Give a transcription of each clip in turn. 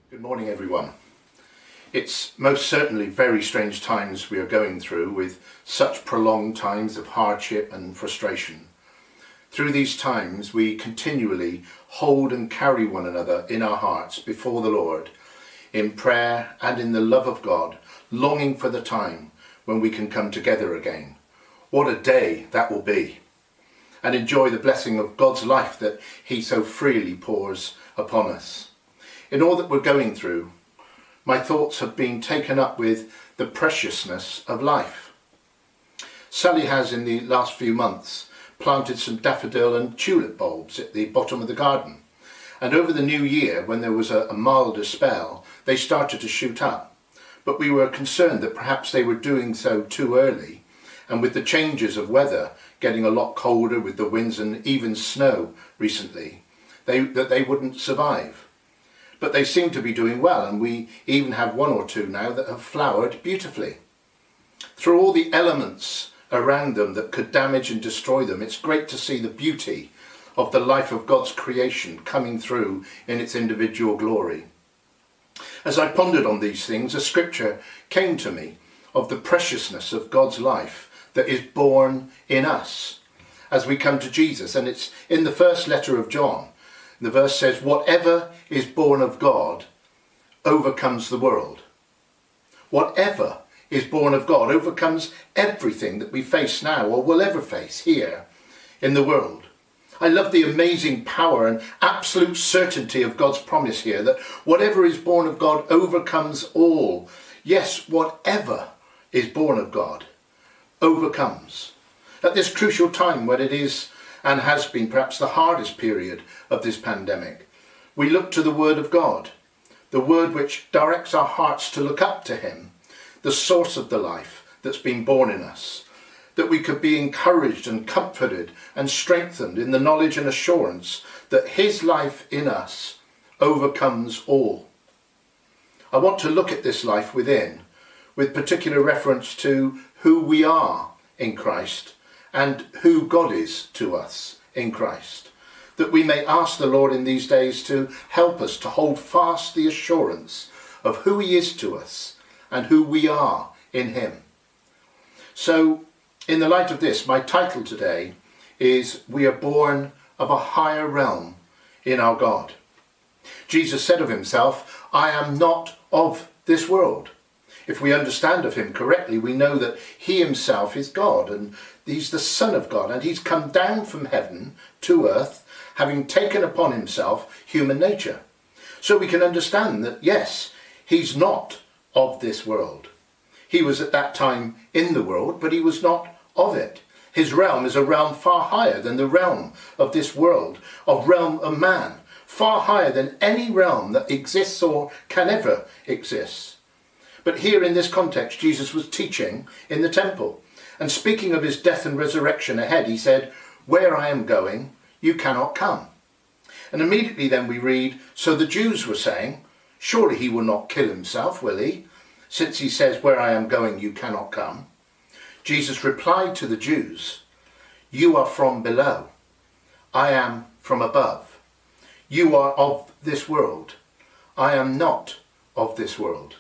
Good morning, everyone. It's most certainly very strange times we are going through, with such prolonged times of hardship and frustration. Through these times we continually hold and carry one another in our hearts before the Lord, in prayer and in the love of God, longing for the time when we can come together again. What a day that will be, and enjoy the blessing of God's life that He so freely pours upon us. In all that we're going through, my thoughts have been taken up with the preciousness of life. Sally has, in the last few months, planted some daffodil and tulip bulbs at the bottom of the garden. And over the new year, when there was a milder spell, they started to shoot up. But we were concerned that perhaps they were doing so too early, and with the changes of weather getting a lot colder with the winds and even snow recently, that they wouldn't survive. But they seem to be doing well, and we even have one or two now that have flowered beautifully. Through all the elements around them that could damage and destroy them, it's great to see the beauty of the life of God's creation coming through in its individual glory. As I pondered on these things, a scripture came to me of the preciousness of God's life that is born in us as we come to Jesus. And it's in the first letter of John. The verse says, "Whatever is born of God overcomes the world." Whatever is born of God overcomes everything that we face now or will ever face here in the world. I love the amazing power and absolute certainty of God's promise here, that whatever is born of God overcomes all. Yes, whatever is born of God overcomes. At this crucial time when it is and has been perhaps the hardest period of this pandemic, we look to the Word of God, the Word which directs our hearts to look up to Him, the source of the life that's been born in us, that we could be encouraged and comforted and strengthened in the knowledge and assurance that His life in us overcomes all. I want to look at this life within, with particular reference to who we are in Christ and who God is to us in Christ, that we may ask the Lord in these days to help us to hold fast the assurance of who He is to us and who we are in Him. So, in the light of this, my title today is "We are born of a higher realm in our God." Jesus said of Himself, "I am not of this world." If we understand of Him correctly, we know that He Himself is God, and He's the Son of God, and He's come down from heaven to earth, having taken upon Himself human nature. So we can understand that, yes, He's not of this world. He was at that time in the world, but He was not of it. His realm is a realm far higher than the realm of this world, of realm of man, far higher than any realm that exists or can ever exist. But here in this context, Jesus was teaching in the temple, and speaking of His death and resurrection ahead, He said, "Where I am going, you cannot come." And immediately then we read, so the Jews were saying, "Surely He will not kill Himself, will He? Since He says, 'Where I am going, you cannot come.'" Jesus replied to the Jews, "You are from below. I am from above. You are of this world. I am not of this world."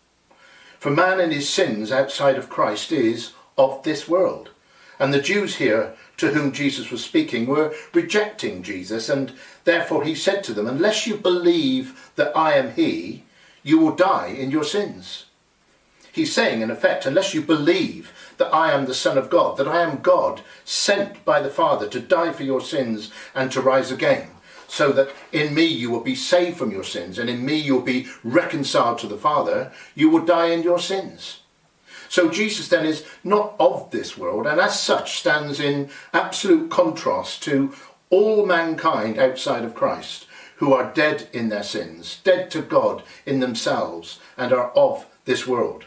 For man in his sins outside of Christ is of this world. And the Jews here to whom Jesus was speaking were rejecting Jesus, and therefore He said to them, "Unless you believe that I am He, you will die in your sins." He's saying, in effect, unless you believe that I am the Son of God, that I am God sent by the Father to die for your sins and to rise again, so that in me you will be saved from your sins, and in me you'll be reconciled to the Father, you will die in your sins. So Jesus then is not of this world, and as such stands in absolute contrast to all mankind outside of Christ, who are dead in their sins, dead to God in themselves, and are of this world.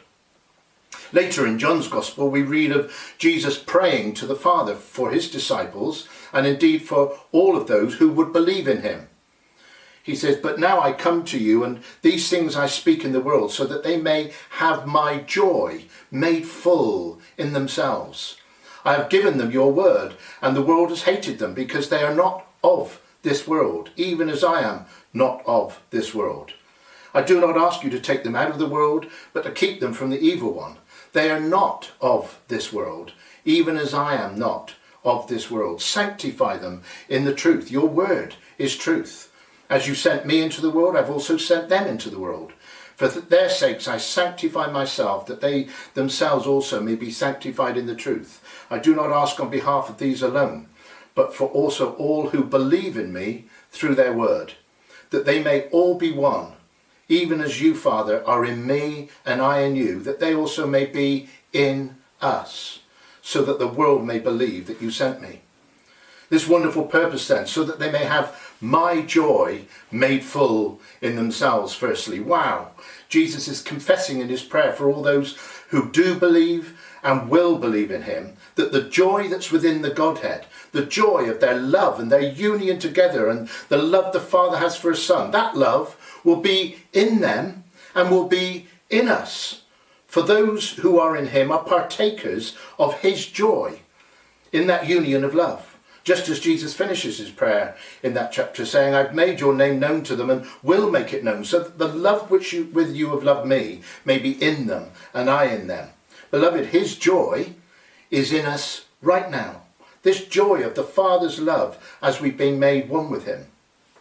Later in John's Gospel, we read of Jesus praying to the Father for His disciples, and indeed for all of those who would believe in Him. He says, "But now I come to you, and these things I speak in the world, so that they may have my joy made full in themselves. I have given them your word, and the world has hated them, because they are not of this world, even as I am not of this world. I do not ask you to take them out of the world, but to keep them from the evil one. They are not of this world, even as I am not of this world. Sanctify them in the truth. Your word is truth. As you sent me into the world, I've also sent them into the world. For their sakes I sanctify myself, that they themselves also may be sanctified in the truth. I do not ask on behalf of these alone, but for also all who believe in me through their word, that they may all be one, even as you, Father, are in me and I in you, that they also may be in us, so that the world may believe that you sent me. This wonderful purpose then, so that they may have my joy made full in themselves, firstly. Wow. Jesus is confessing in his prayer for all those who do believe and will believe in him, that the joy that's within the Godhead, the joy of their love and their union together and the love the Father has for his Son, that love will be in them and will be in us. For those who are in him are partakers of his joy in that union of love. Just as Jesus finishes his prayer in that chapter saying, I've made your name known to them and will make it known, so that the love which you have loved me may be in them and I in them. Beloved, his joy is in us right now. This joy of the Father's love as we've been made one with him.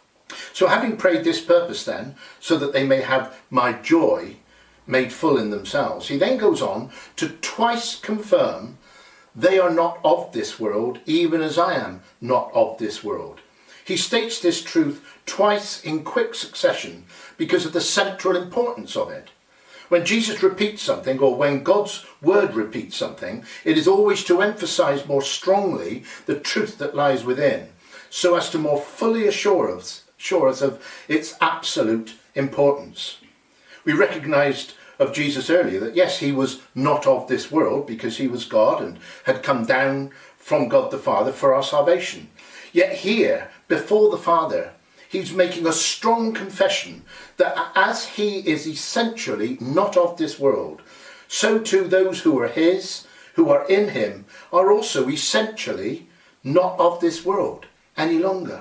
So having prayed this purpose then, so that they may have my joy made full in themselves, he then goes on to twice confirm they are not of this world, even as I am not of this world. He states this truth twice in quick succession because of the central importance of it. When Jesus repeats something, or when God's word repeats something, it is always to emphasize more strongly the truth that lies within, so as to more fully assure us of its absolute importance. We recognized of Jesus earlier that yes, he was not of this world because he was God and had come down from God the Father for our salvation. Yet here, before the Father, he's making a strong confession that as he is essentially not of this world, so too those who are his, who are in him, are also essentially not of this world any longer.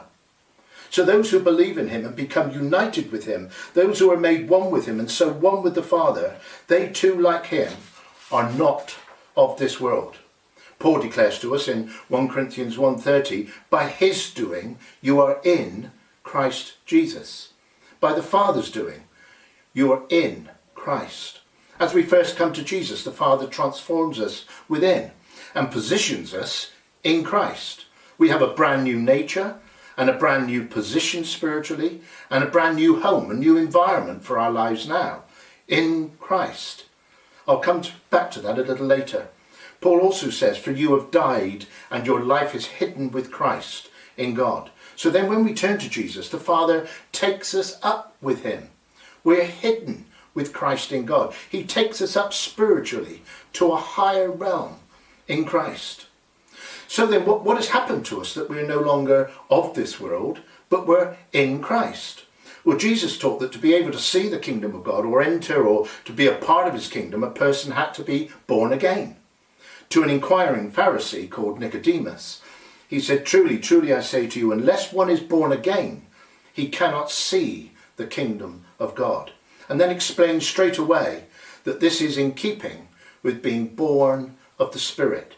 So those who believe in him and become united with him, those who are made one with him and so one with the Father, they too, like him, are not of this world. Paul declares to us in 1 Corinthians 1:30, by his doing you are in Christ Jesus. By the Father's doing you are in Christ. As we first come to Jesus, the Father transforms us within and positions us in Christ. We have a brand new nature and a brand new position spiritually, and a brand new home, a new environment for our lives now, in Christ. I'll come back to that a little later. Paul also says, for you have died, and your life is hidden with Christ in God. So then when we turn to Jesus, the Father takes us up with him. We're hidden with Christ in God. He takes us up spiritually to a higher realm in Christ. So then what has happened to us that we're no longer of this world, but we're in Christ? Well, Jesus taught that to be able to see the kingdom of God or enter or to be a part of his kingdom, a person had to be born again. To an inquiring Pharisee called Nicodemus, he said, truly, truly I say to you, unless one is born again, he cannot see the kingdom of God. And then explained straight away that this is in keeping with being born of the Spirit.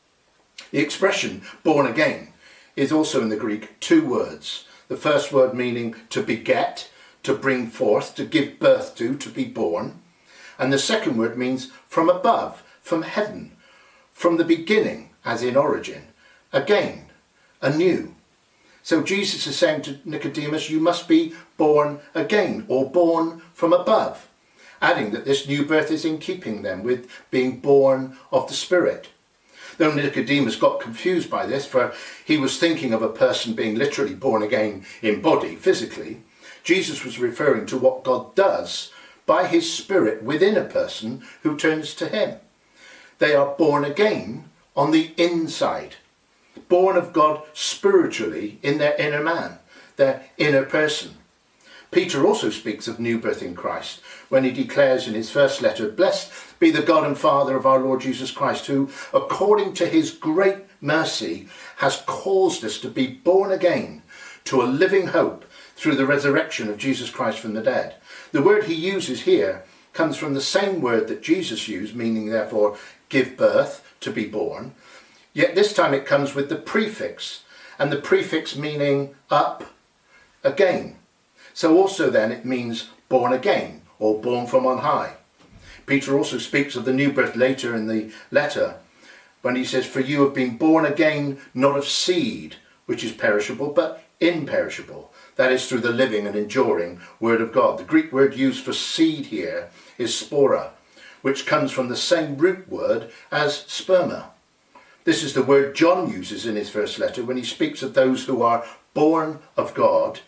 The expression born again is also in the Greek two words. The first word meaning to beget, to bring forth, to give birth to be born. And the second word means from above, from heaven, from the beginning, as in origin, again, anew. So Jesus is saying to Nicodemus, you must be born again, or born from above, adding that this new birth is in keeping then with being born of the Spirit. Though Nicodemus got confused by this, for he was thinking of a person being literally born again in body, physically, Jesus was referring to what God does by his Spirit within a person who turns to him. They are born again on the inside, born of God spiritually in their inner man, their inner person. Peter also speaks of new birth in Christ when he declares in his first letter, blessed be the God and Father of our Lord Jesus Christ, who, according to his great mercy, has caused us to be born again to a living hope through the resurrection of Jesus Christ from the dead. The word he uses here comes from the same word that Jesus used, meaning therefore give birth, to be born, yet this time it comes with the prefix, and the prefix meaning up, again. So also then it means born again, or born from on high. Peter also speaks of the new birth later in the letter, when he says, for you have been born again, not of seed, which is perishable, but imperishable. That is through the living and enduring word of God. The Greek word used for seed here is spora, which comes from the same root word as sperma. This is the word John uses in his first letter when he speaks of those who are born of God.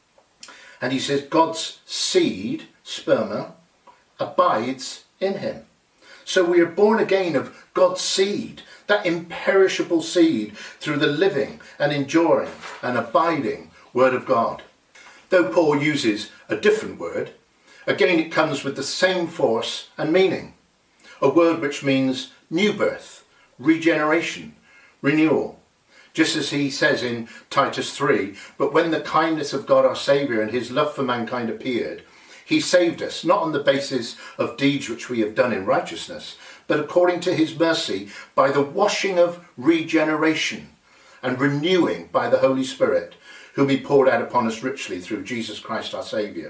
And he says God's seed, sperma, abides in him. So we are born again of God's seed, that imperishable seed, through the living and enduring and abiding word of God. Though Paul uses a different word, again it comes with the same force and meaning. A word which means new birth, regeneration, renewal. Just as he says in Titus 3, but when the kindness of God our Saviour and his love for mankind appeared, he saved us, not on the basis of deeds which we have done in righteousness, but according to his mercy, by the washing of regeneration and renewing by the Holy Spirit, whom he poured out upon us richly through Jesus Christ our Saviour.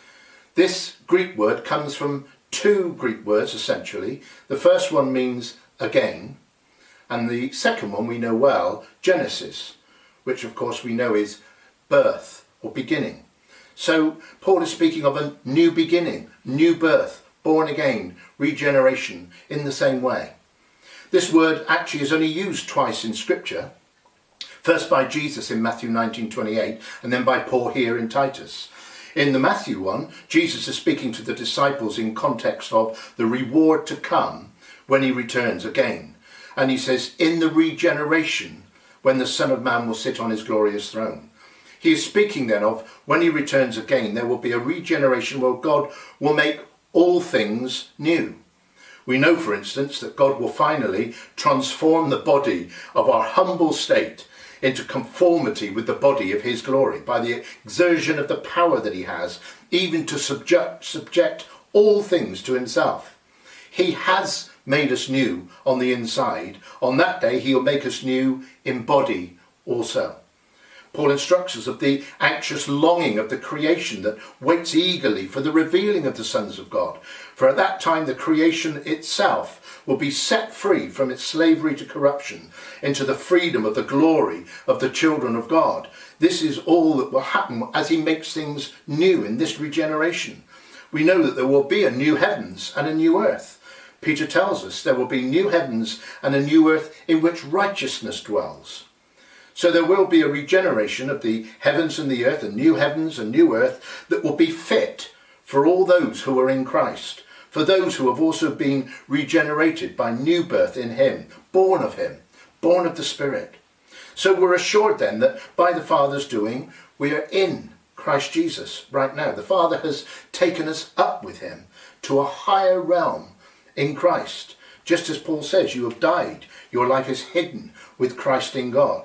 This Greek word comes from two Greek words, essentially. The first one means again, and the second one we know well, Genesis, which of course we know is birth or beginning. So Paul is speaking of a new beginning, new birth, born again, regeneration in the same way. This word actually is only used twice in Scripture, first by Jesus in Matthew 19:28 and then by Paul here in Titus. In the Matthew one, Jesus is speaking to the disciples in context of the reward to come when he returns again. And he says, in the regeneration, when the Son of Man will sit on his glorious throne. He is speaking then of when he returns again, there will be a regeneration where God will make all things new. We know, for instance, that God will finally transform the body of our humble state into conformity with the body of his glory by the exertion of the power that he has, even to subject all things to himself. He has made us new on the inside. On that day he'll make us new in body also. Paul instructs us of the anxious longing of the creation that waits eagerly for the revealing of the sons of God. For at that time the creation itself will be set free from its slavery to corruption into the freedom of the glory of the children of God. This is all that will happen as he makes things new in this regeneration. We know that there will be a new heavens and a new earth. Peter tells us there will be new heavens and a new earth in which righteousness dwells. So there will be a regeneration of the heavens and the earth, a new heavens and new earth that will be fit for all those who are in Christ, for those who have also been regenerated by new birth in him, born of the Spirit. So we're assured then that by the Father's doing, we are in Christ Jesus right now. The Father has taken us up with him to a higher realm in Christ. Just as Paul says, you have died, your life is hidden with Christ in God.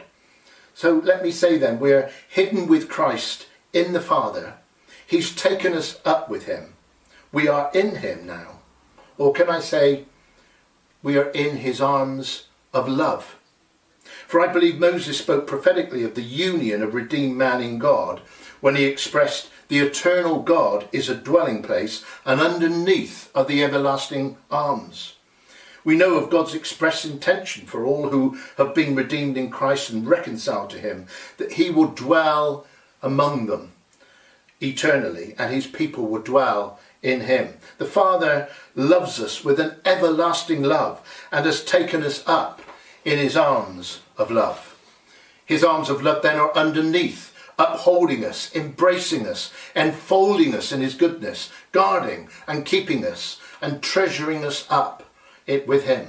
So let me say then, we're hidden with Christ in the Father. He's taken us up with him. We are in him now. Or can I say, we are in his arms of love. For I believe Moses spoke prophetically of the union of redeemed man in God when he expressed the eternal God is a dwelling place and underneath are the everlasting arms. We know of God's express intention for all who have been redeemed in Christ and reconciled to him, that he will dwell among them eternally and his people will dwell in him. The Father loves us with an everlasting love and has taken us up in his arms of love. His arms of love then are underneath, upholding us, embracing us, enfolding us in his goodness, guarding and keeping us and treasuring us up with him.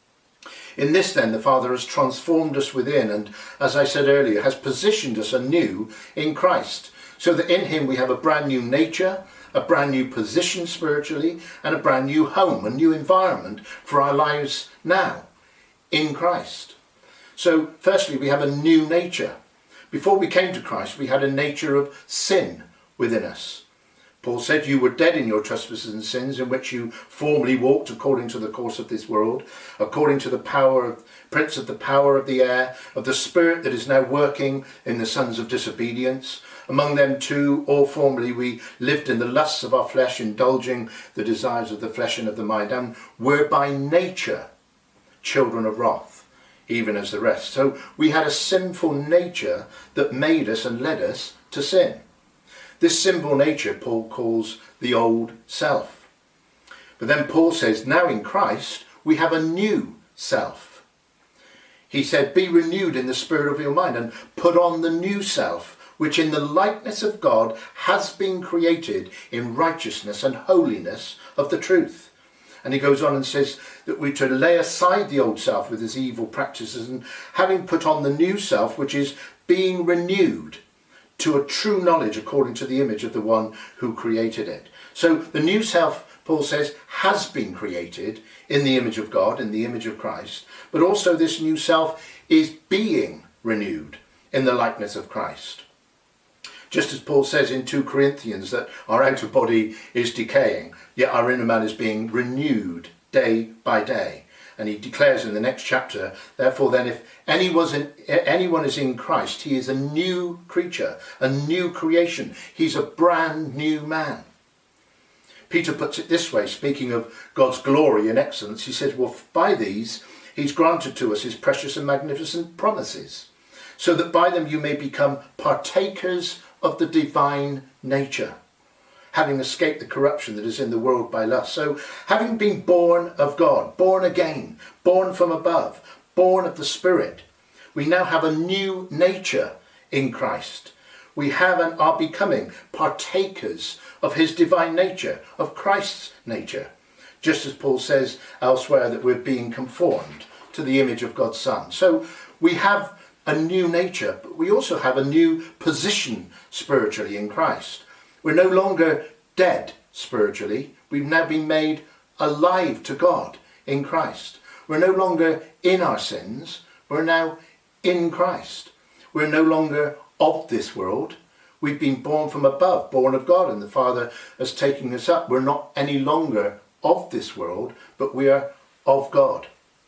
In this then the Father has transformed us within and, as I said earlier, has positioned us anew in Christ, so that in him we have a brand new nature, a brand new position spiritually, and a brand new home, a new environment for our lives now in Christ. So firstly we have a new nature. Before we came to Christ, we had a nature of sin within us. Paul said, you were dead in your trespasses and sins, in which you formerly walked according to the course of this world, according to the prince of the power of the air, of the spirit that is now working in the sons of disobedience. Among them too, all formerly we lived in the lusts of our flesh, indulging the desires of the flesh and of the mind, and were by nature children of wrath, even as the rest. So we had a sinful nature that made us and led us to sin. This sinful nature Paul calls the old self. But then Paul says, now in Christ we have a new self. He said, be renewed in the spirit of your mind and put on the new self, which in the likeness of God has been created in righteousness and holiness of the truth. And he goes on and says that we're to lay aside the old self with its evil practices, and having put on the new self, which is being renewed to a true knowledge according to the image of the one who created it. So the new self, Paul says, has been created in the image of God, in the image of Christ, but also this new self is being renewed in the likeness of Christ. Just as Paul says in 2 Corinthians that our outer body is decaying, yet our inner man is being renewed day by day. And he declares in the next chapter, therefore then, if anyone is in Christ, he is a new creature, a new creation. He's a brand new man. Peter puts it this way, speaking of God's glory and excellence. He says, well, by these he's granted to us his precious and magnificent promises, so that by them you may become partakers of the divine nature, having escaped the corruption that is in the world by lust. So, having been born of God, born again, born from above, born of the Spirit, we now have a new nature in Christ. We have and are becoming partakers of his divine nature, of Christ's nature. Just as Paul says elsewhere that we're being conformed to the image of God's Son. So, we have a new nature, but we also have a new position spiritually in Christ. We're no longer dead spiritually. We've now been made alive to God in Christ. We're no longer in our sins. We're now in Christ. We're no longer of this world. We've been born from above, born of God, and the Father has taken us up. We're not any longer of this world, but we are of God.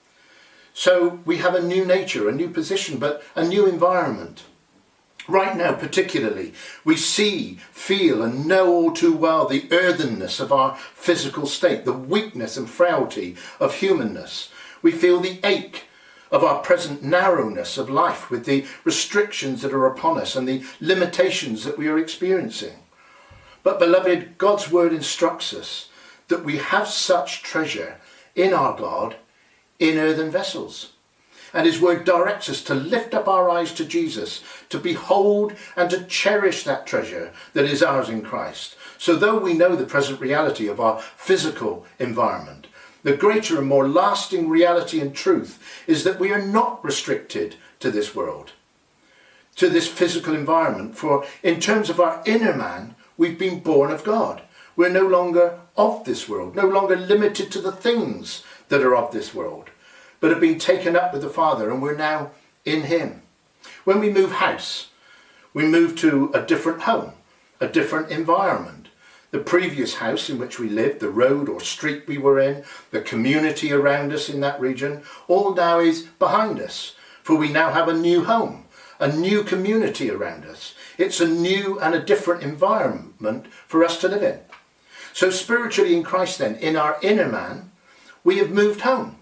So we have a new nature, a new position, but a new environment. Right now, particularly, we see, feel and know all too well the earthenness of our physical state, the weakness and frailty of humanness. We feel the ache of our present narrowness of life with the restrictions that are upon us and the limitations that we are experiencing. But beloved, God's word instructs us that we have such treasure in our God in earthen vessels. And his word directs us to lift up our eyes to Jesus, to behold and to cherish that treasure that is ours in Christ. So though we know the present reality of our physical environment, the greater and more lasting reality and truth is that we are not restricted to this world, to this physical environment. For in terms of our inner man, we've been born of God. We're no longer of this world, no longer limited to the things that are of this world, but have been taken up with the Father, and we're now in him. When we move house, we move to a different home, a different environment. The previous house in which we lived, the road or street we were in, the community around us in that region, all now is behind us, for we now have a new home, a new community around us. It's a new and a different environment for us to live in. So spiritually in Christ then, in our inner man, we have moved home.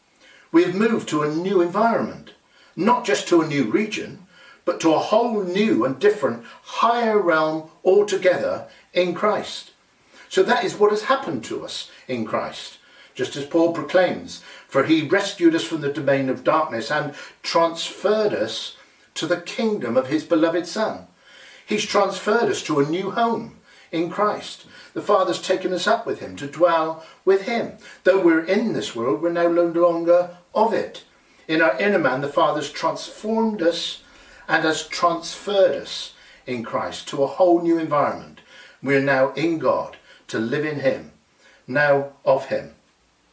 We have moved to a new environment, not just to a new region, but to a whole new and different higher realm altogether in Christ. So that is what has happened to us in Christ. Just as Paul proclaims, for he rescued us from the domain of darkness and transferred us to the kingdom of his beloved Son. He's transferred us to a new home in Christ. The Father's taken us up with him to dwell with him. Though we're in this world, we're no longer of it. In our inner man, the Father's transformed us and has transferred us in Christ to a whole new environment. We're now in God, to live in him, now of him.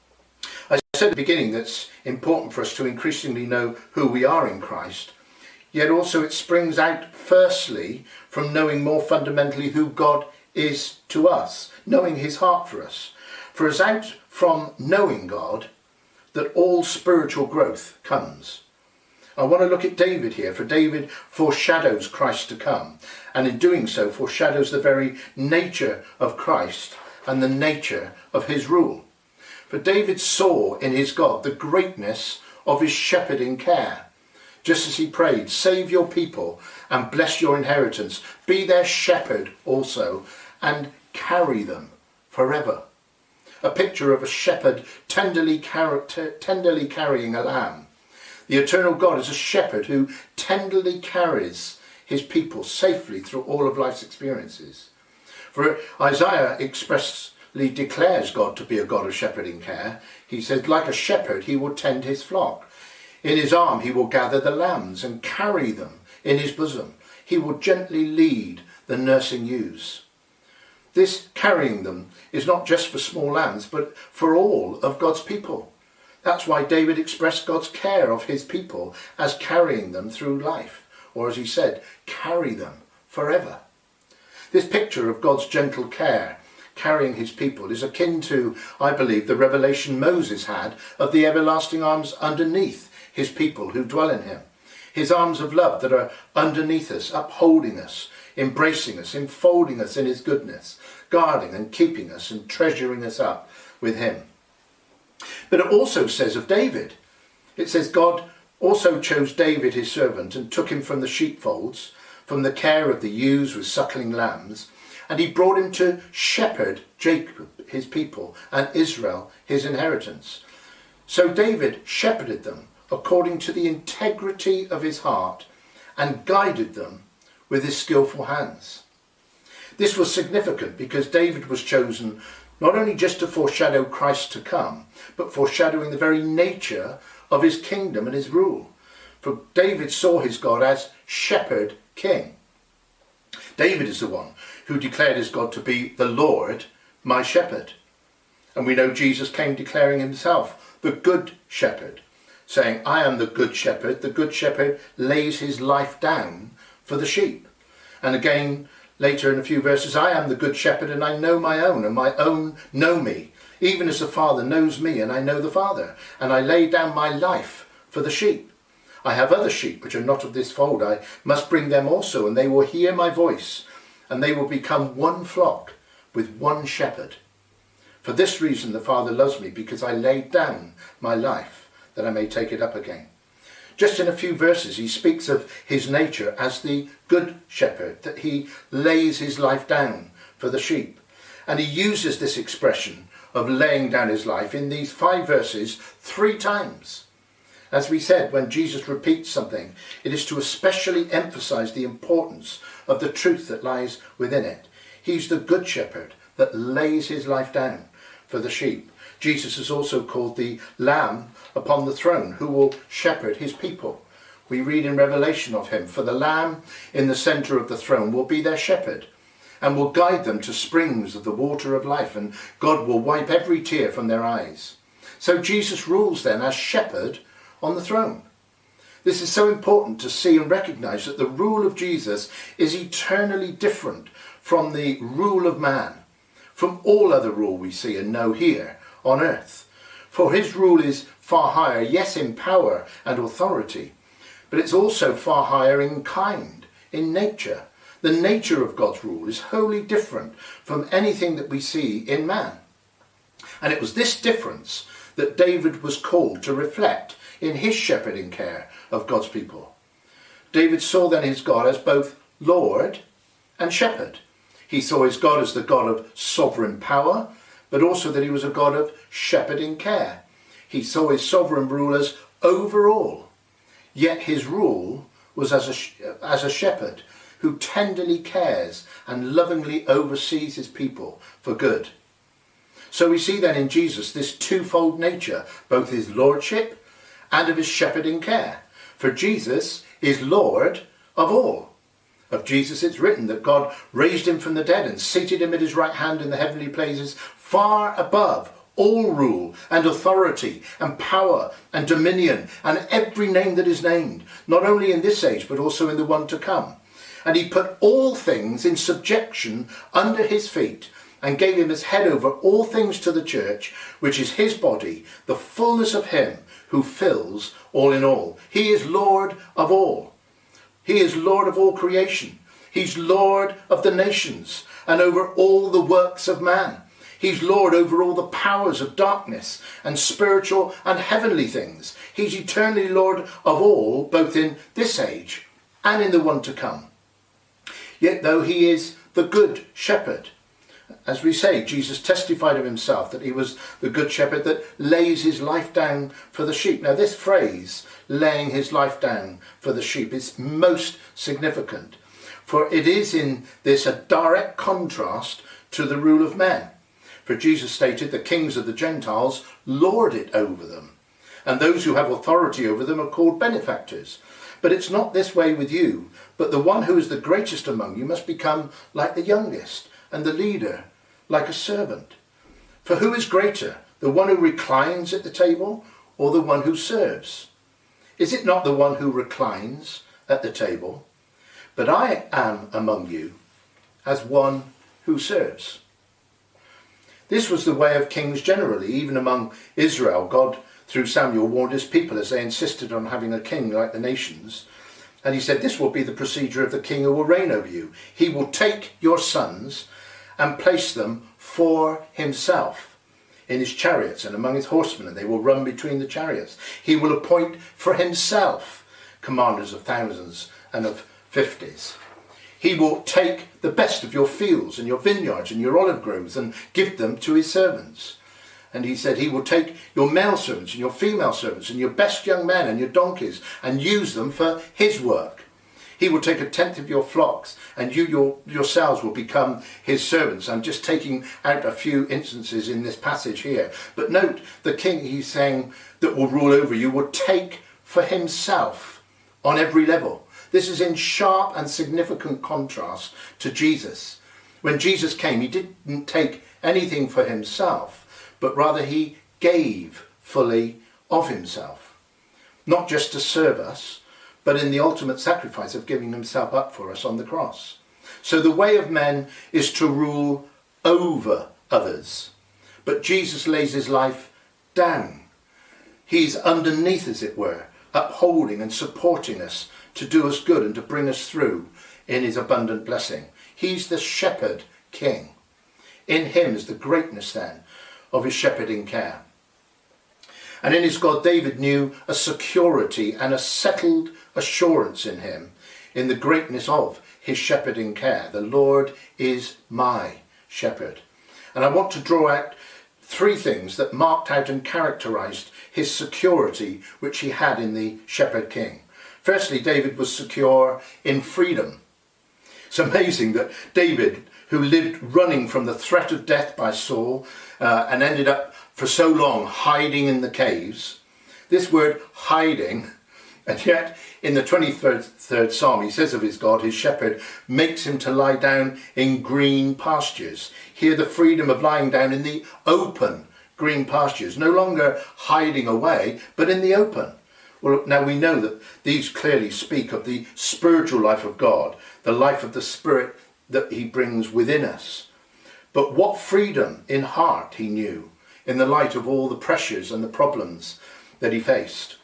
I said at the beginning that it's important for us to increasingly know who we are in Christ. yet also it springs out firstly from knowing more fundamentally who God is to us, knowing his heart for us. For it's out from knowing God that all spiritual growth comes. I want to look at David here, for David foreshadows Christ to come, and in doing so foreshadows the very nature of Christ and the nature of his rule. For David saw in his God the greatness of his shepherding care. Just as he prayed, save your people and bless your inheritance, be their shepherd also and carry them forever. A picture of a shepherd tenderly carrying a lamb. The eternal God is a shepherd who tenderly carries his people safely through all of life's experiences. For Isaiah expressly declares God to be a God of shepherding care. He says, like a shepherd, he will tend his flock. In his arm he will gather the lambs and carry them in his bosom. He will gently lead the nursing ewes. This carrying them is not just for small lambs, but for all of God's people. That's why David expressed God's care of his people as carrying them through life, or as he said, carry them forever. This picture of God's gentle care carrying his people is akin to, I believe, the revelation Moses had of the everlasting arms underneath his people who dwell in him. His arms of love that are underneath us, upholding us, embracing us, enfolding us in his goodness, guarding and keeping us and treasuring us up with him. But it also says of David, it says God also chose David his servant and took him from the sheepfolds, from the care of the ewes with suckling lambs, and he brought him to shepherd Jacob his people and Israel his inheritance. So David shepherded them according to the integrity of his heart and guided them with his skillful hands. This was significant because David was chosen not only just to foreshadow Christ to come, but foreshadowing the very nature of his kingdom and his rule. For David saw his God as shepherd king. David is the one who declared his God to be the Lord, my shepherd. And we know Jesus came declaring himself the good shepherd, saying, I am the good shepherd. The good shepherd lays his life down for the sheep. And again, later in a few verses, I am the good shepherd and I know my own, and my own know me, even as the Father knows me and I know the Father. And I lay down my life for the sheep. I have other sheep which are not of this fold. I must bring them also, and they will hear my voice, and they will become one flock with one shepherd. For this reason the Father loves me, because I laid down my life that I may take it up again. Just in a few verses he speaks of his nature as the good shepherd, that he lays his life down for the sheep. And he uses this expression of laying down his life in these 5 verses 3 times. As we said, when Jesus repeats something, it is to especially emphasize the importance of the truth that lies within it. He's the good shepherd that lays his life down for the sheep. Jesus is also called the Lamb upon the throne, who will shepherd his people. We read in Revelation of him, for the Lamb in the centre of the throne will be their shepherd, and will guide them to springs of the water of life, and God will wipe every tear from their eyes. So Jesus rules then as shepherd on the throne. This is so important to see and recognise that the rule of Jesus is eternally different from the rule of man, from all other rule we see and know here on earth. For his rule is far higher, yes, in power and authority, but it's also far higher in kind, in nature. The nature of God's rule is wholly different from anything that we see in man. And it was this difference that David was called to reflect in his shepherding care of God's people. David saw then his God as both Lord and shepherd. He saw his God as the God of sovereign power, but also that he was a God of shepherding care. He saw his sovereign rule as over all, yet his rule was as a shepherd who tenderly cares and lovingly oversees his people for good. So we see then in Jesus this twofold nature, both his lordship and of his shepherding care. For Jesus is Lord of all. Of Jesus it's written that God raised him from the dead and seated him at his right hand in the heavenly places, far above all rule and authority and power and dominion and every name that is named, not only in this age but also in the one to come. And he put all things in subjection under his feet and gave him as head over all things to the church, which is his body, the fullness of him who fills all in all. He is Lord of all. He is Lord of all creation. He's Lord of the nations and over all the works of man. He's Lord over all the powers of darkness and spiritual and heavenly things. He's eternally Lord of all, both in this age and in the one to come. Yet though he is the good shepherd, as we say, Jesus testified of himself that he was the good shepherd that lays his life down for the sheep. Now this phrase, laying his life down for the sheep, is most significant, for it is in this a direct contrast to the rule of men. For Jesus stated the kings of the Gentiles lord it over them, and those who have authority over them are called benefactors. But it's not this way with you, but the one who is the greatest among you must become like the youngest, and the leader like a servant. For who is greater, the one who reclines at the table or the one who serves? Is it not the one who reclines at the table? But I am among you as one who serves. This was the way of kings generally, even among Israel. God, through Samuel, warned his people as they insisted on having a king like the nations. And he said, this will be the procedure of the king who will reign over you. He will take your sons and place them for himself in his chariots and among his horsemen, and they will run between the chariots. He will appoint for himself commanders of thousands and of fifties. He will take the best of your fields and your vineyards and your olive groves and give them to his servants. And he said he will take your male servants and your female servants and your best young men and your donkeys and use them for his work. He will take 1/10 of your flocks, and you yourselves will become his servants. I'm just taking out a few instances in this passage here. But note, the king, he's saying, that will rule over you will take for himself on every level. This is in sharp and significant contrast to Jesus. When Jesus came, he didn't take anything for himself, but rather he gave fully of himself. Not just to serve us, but in the ultimate sacrifice of giving himself up for us on the cross. So the way of men is to rule over others. But Jesus lays his life down. He's underneath, as it were, upholding and supporting us to do us good and to bring us through in his abundant blessing. He's the shepherd king. In him is the greatness then of his shepherding care. And in his God, David knew a security and a settled assurance in him, in the greatness of his shepherding care. The Lord is my shepherd. And I want to draw out 3 things that marked out and characterized his security which he had in the shepherd king. Firstly, David was secure in freedom. It's amazing that David, who lived running from the threat of death by Saul and ended up for so long hiding in the caves, this word hiding, and yet in the 23rd Psalm he says of his God, his shepherd makes him to lie down in green pastures. Here the freedom of lying down in the open green pastures, no longer hiding away, but in the open. Well, now we know that these clearly speak of the spiritual life of God, the life of the Spirit that he brings within us. But what freedom in heart he knew in the light of all the pressures and the problems that he faced.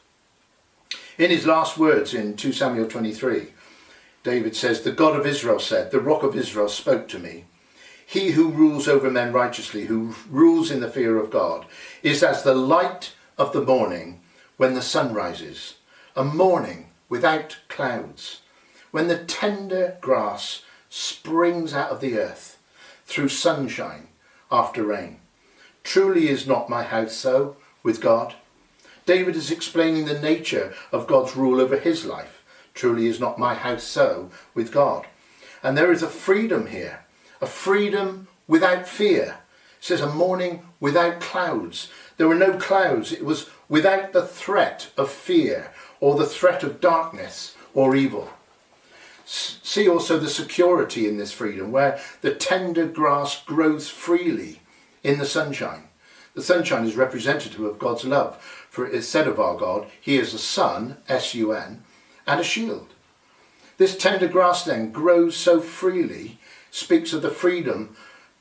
In his last words in 2 Samuel 23, David says, "The God of Israel said, the rock of Israel spoke to me. He who rules over men righteously, who rules in the fear of God, is as the light of the morning when the sun rises, a morning without clouds, when the tender grass springs out of the earth through sunshine after rain. Truly is not my house so with God." David is explaining the nature of God's rule over his life. Truly is not my house so with God. And there is a freedom here, a freedom without fear. It says a morning without clouds. There were no clouds. It was without the threat of fear or the threat of darkness or evil. See also the security in this freedom, where the tender grass grows freely in the sunshine. The sunshine is representative of God's love, for it is said of our God, he is a sun, S-U-N, and a shield. This tender grass then grows so freely, speaks of the freedom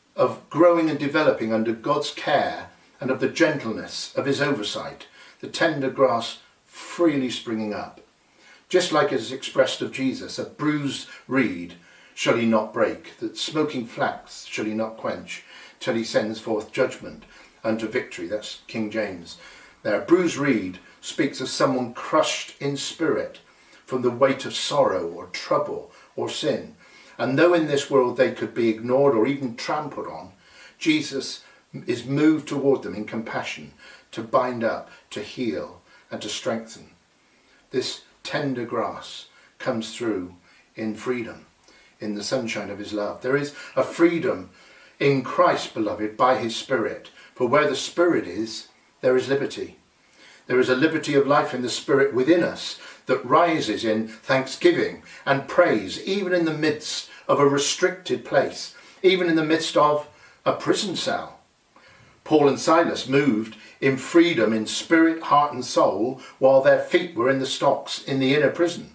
of growing and developing under God's care and of the gentleness of his oversight, the tender grass freely springing up. Just like it is expressed of Jesus, a bruised reed shall he not break, that smoking flax shall he not quench, till he sends forth judgment unto victory. That's King James. Now, a bruised reed speaks of someone crushed in spirit from the weight of sorrow or trouble or sin. And though in this world they could be ignored or even trampled on, Jesus is moved toward them in compassion to bind up, to heal and to strengthen. This tender grass comes through in freedom, in the sunshine of his love. There is a freedom in Christ, beloved, by his Spirit. For where the Spirit is, there is liberty. There is a liberty of life in the Spirit within us that rises in thanksgiving and praise, even in the midst of a restricted place, even in the midst of a prison cell. Paul and Silas moved in freedom in spirit, heart and soul while their feet were in the stocks in the inner prison.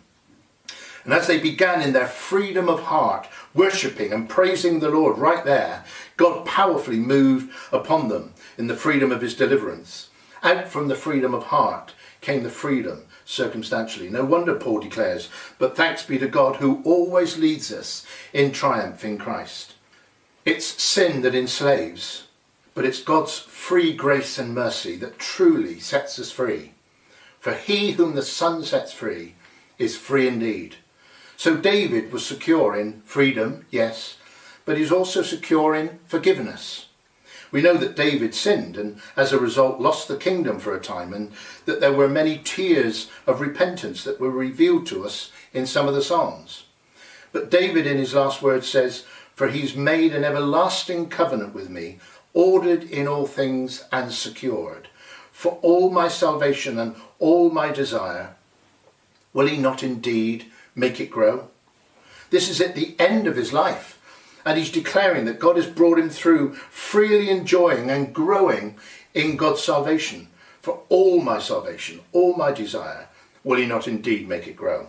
And as they began in their freedom of heart, worshipping and praising the Lord right there, God powerfully moved upon them in the freedom of his deliverance. Out from the freedom of heart came the freedom circumstantially. No wonder Paul declares, but thanks be to God who always leads us in triumph in Christ. It's sin that enslaves, but it's God's free grace and mercy that truly sets us free. For he whom the Son sets free is free indeed. So David was secure in freedom, yes, but he's also secure in forgiveness. We know that David sinned and as a result lost the kingdom for a time, and that there were many tears of repentance that were revealed to us in some of the Psalms. But David in his last words says, for he's made an everlasting covenant with me, ordered in all things and secured. For all my salvation and all my desire, will he not indeed make it grow? This is at the end of his life, and he's declaring that God has brought him through, freely enjoying and growing in God's salvation. For all my salvation, all my desire, will he not indeed make it grow?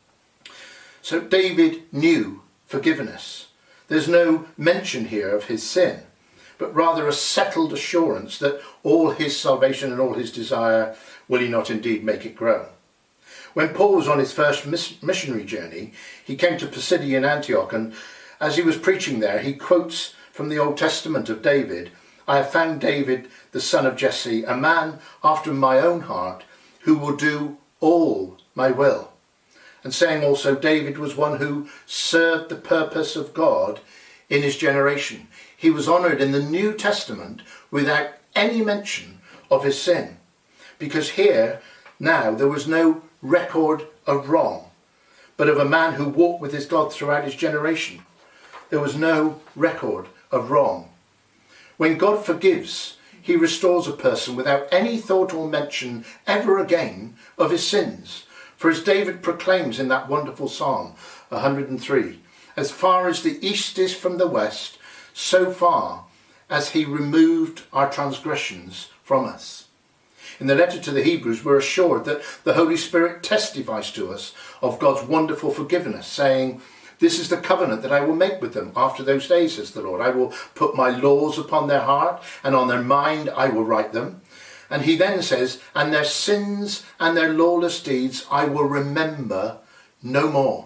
So David knew forgiveness. There's no mention here of his sin, but rather a settled assurance that all his salvation and all his desire, will he not indeed make it grow? When Paul was on his first missionary journey, he came to Pisidian Antioch, and as he was preaching there, he quotes from the Old Testament of David, I have found David, the son of Jesse, a man after my own heart, who will do all my will. And saying also, David was one who served the purpose of God in his generation. He was honoured in the New Testament without any mention of his sin, because here now there was no record of wrong, but of a man who walked with his God throughout his generation. There was no record of wrong. When God forgives, he restores a person without any thought or mention ever again of his sins. For as David proclaims in that wonderful Psalm 103, as far as the east is from the west, so far as he removed our transgressions from us. In the letter to the Hebrews, we're assured that the Holy Spirit testifies to us of God's wonderful forgiveness, saying, this is the covenant that I will make with them after those days, says the Lord. I will put my laws upon their heart, and on their mind I will write them. And he then says, and their sins and their lawless deeds I will remember no more.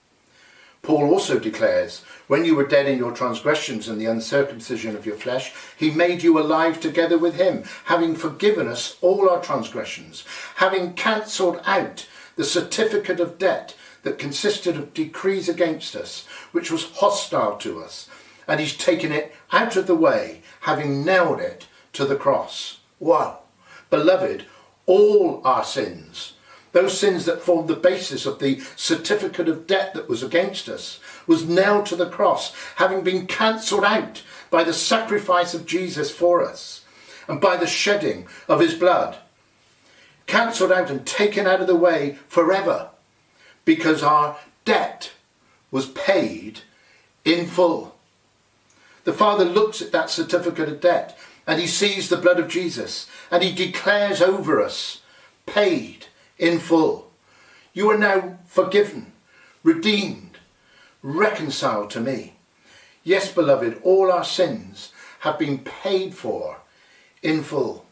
Paul also declares, when you were dead in your transgressions and the uncircumcision of your flesh, he made you alive together with him, having forgiven us all our transgressions, having cancelled out the certificate of debt that consisted of decrees against us, which was hostile to us, and he's taken it out of the way, having nailed it to the cross. Wow! Beloved, all our sins, those sins that formed the basis of the certificate of debt that was against us, was nailed to the cross, having been cancelled out by the sacrifice of Jesus for us and by the shedding of his blood. Cancelled out and taken out of the way forever, because our debt was paid in full. The Father looks at that certificate of debt and he sees the blood of Jesus, and he declares over us, paid in full. You are now forgiven, redeemed, reconciled to me. Yes, beloved, all our sins have been paid for in full.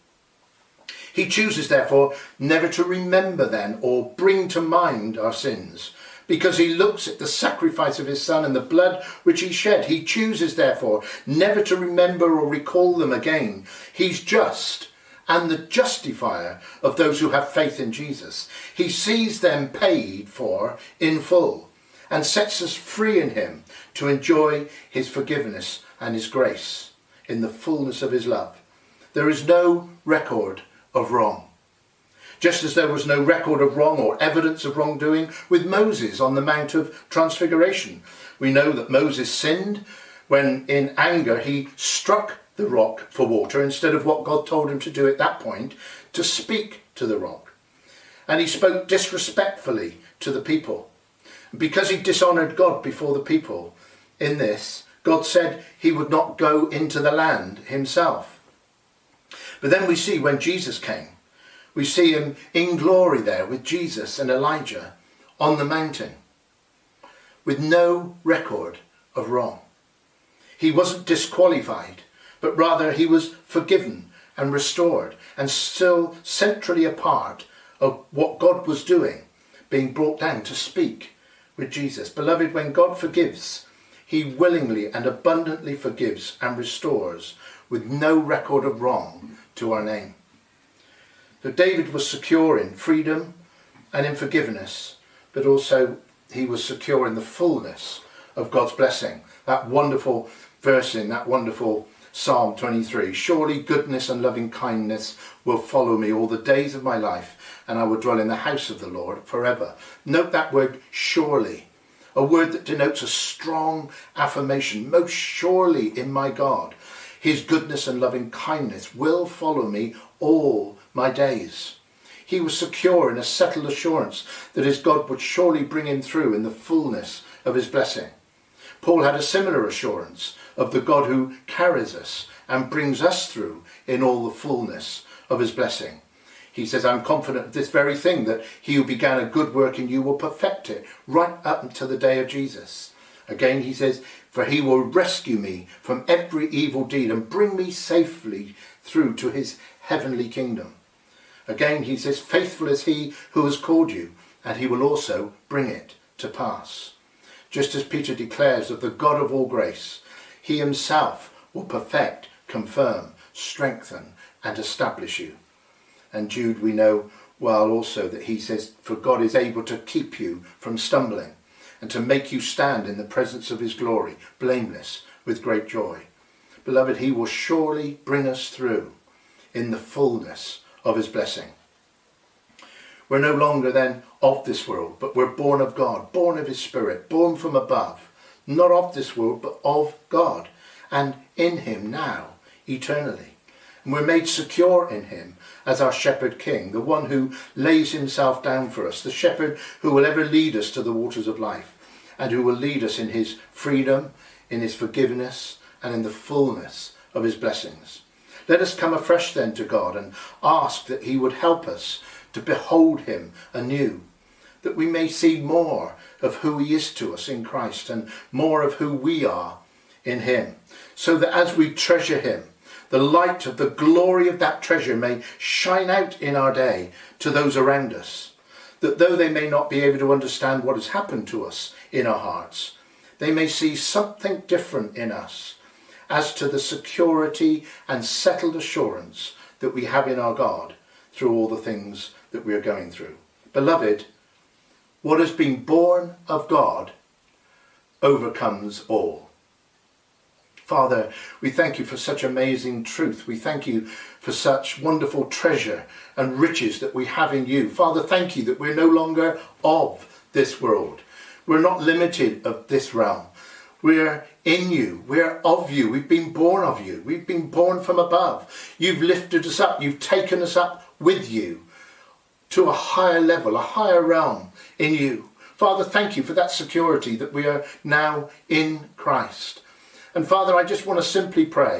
He chooses, therefore, never to remember then or bring to mind our sins, because he looks at the sacrifice of his Son and the blood which he shed. He chooses, therefore, never to remember or recall them again. He's just and the justifier of those who have faith in Jesus. He sees them paid for in full and sets us free in him to enjoy his forgiveness and his grace in the fullness of his love. There is no record of wrong. Just as there was no record of wrong or evidence of wrongdoing with Moses on the Mount of Transfiguration. We know that Moses sinned when in anger he struck the rock for water instead of what God told him to do at that point, to speak to the rock. And he spoke disrespectfully to the people. Because he dishonoured God before the people in this, God said he would not go into the land himself. But then we see when Jesus came, we see him in glory there with Jesus and Elijah on the mountain with no record of wrong. He wasn't disqualified, but rather he was forgiven and restored and still centrally a part of what God was doing, being brought down to speak with Jesus. Beloved, when God forgives, he willingly and abundantly forgives and restores with no record of wrong to our name. So David was secure in freedom and in forgiveness, but also he was secure in the fullness of God's blessing. That wonderful verse in that wonderful Psalm 23, surely goodness and loving kindness will follow me all the days of my life, and I will dwell in the house of the Lord forever. Note that word surely, a word that denotes a strong affirmation. Most surely in my God, his goodness and loving kindness will follow me all my days. He was secure in a settled assurance that his God would surely bring him through in the fullness of his blessing. Paul had a similar assurance of the God who carries us and brings us through in all the fullness of his blessing. He says, I'm confident of this very thing, that he who began a good work in you will perfect it right up until the day of Jesus. Again, he says, for he will rescue me from every evil deed and bring me safely through to his heavenly kingdom. Again, he says, faithful is he who has called you, and he will also bring it to pass. Just as Peter declares of the God of all grace, he himself will perfect, confirm, strengthen, and establish you. And Jude, we know well also that he says, for God is able to keep you from stumbling and to make you stand in the presence of his glory, blameless, with great joy. Beloved, he will surely bring us through in the fullness of his blessing. We're no longer then of this world, but we're born of God, born of his Spirit, born from above, not of this world, but of God, and in him now, eternally. And we're made secure in him as our shepherd king, the one who lays himself down for us, the shepherd who will ever lead us to the waters of life, and who will lead us in his freedom, in his forgiveness, and in the fullness of his blessings. Let us come afresh then to God and ask that he would help us to behold him anew, that we may see more of who he is to us in Christ and more of who we are in him, so that as we treasure him, the light of the glory of that treasure may shine out in our day to those around us, that though they may not be able to understand what has happened to us in our hearts, they may see something different in us as to the security and settled assurance that we have in our God through all the things that we are going through. Beloved, what has been born of God overcomes all. Father, we thank you for such amazing truth. We thank you for such wonderful treasure and riches that we have in you. Father, thank you that we're no longer of this world. We're not limited of this realm. We're in you. We're of you. We've been born of you. We've been born from above. You've lifted us up. You've taken us up with you to a higher level, a higher realm in you. Father, thank you for that security that we are now in Christ. And Father, I just want to simply pray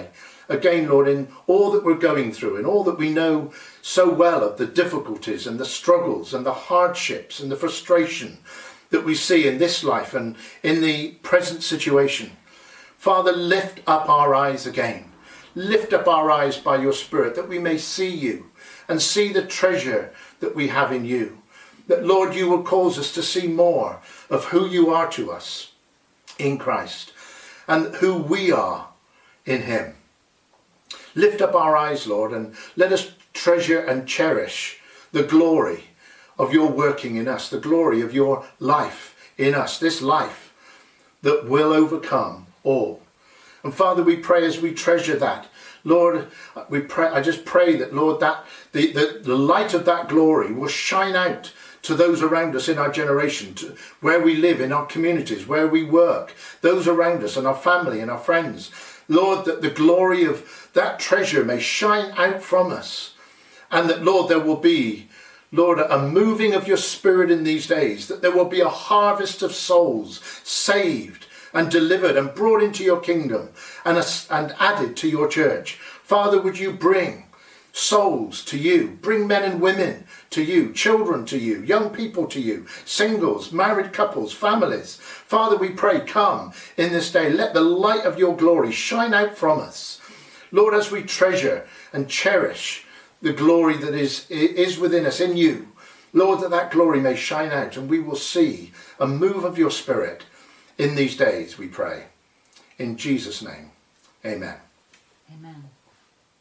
again, Lord, in all that we're going through and all that we know so well of the difficulties and the struggles and the hardships and the frustration that we see in this life and in the present situation. Father, lift up our eyes again. Lift up our eyes by your Spirit, that we may see you and see the treasure that we have in you. That, Lord, you will cause us to see more of who you are to us in Christ and who we are in him. Lift up our eyes, Lord, and let us treasure and cherish the glory of your working in us, the glory of your life in us, this life that will overcome all. And Father, we pray as we treasure that, Lord, we pray. I just pray that, Lord, that the light of that glory will shine out to those around us in our generation, to where we live, in our communities, where we work, those around us and our family and our friends. Lord, that the glory of that treasure may shine out from us, and that, Lord, there will be, Lord, a moving of your Spirit in these days, that there will be a harvest of souls saved and delivered and brought into your kingdom and added to your church. Father, would you bring souls to you, bring men and women to you, children to you, young people to you, singles, married couples, families. Father, we pray, come in this day. Let the light of your glory shine out from us. Lord, as we treasure and cherish the glory that is within us, in you, Lord, that glory may shine out and we will see a move of your Spirit in these days, we pray. In Jesus' name, amen. Amen.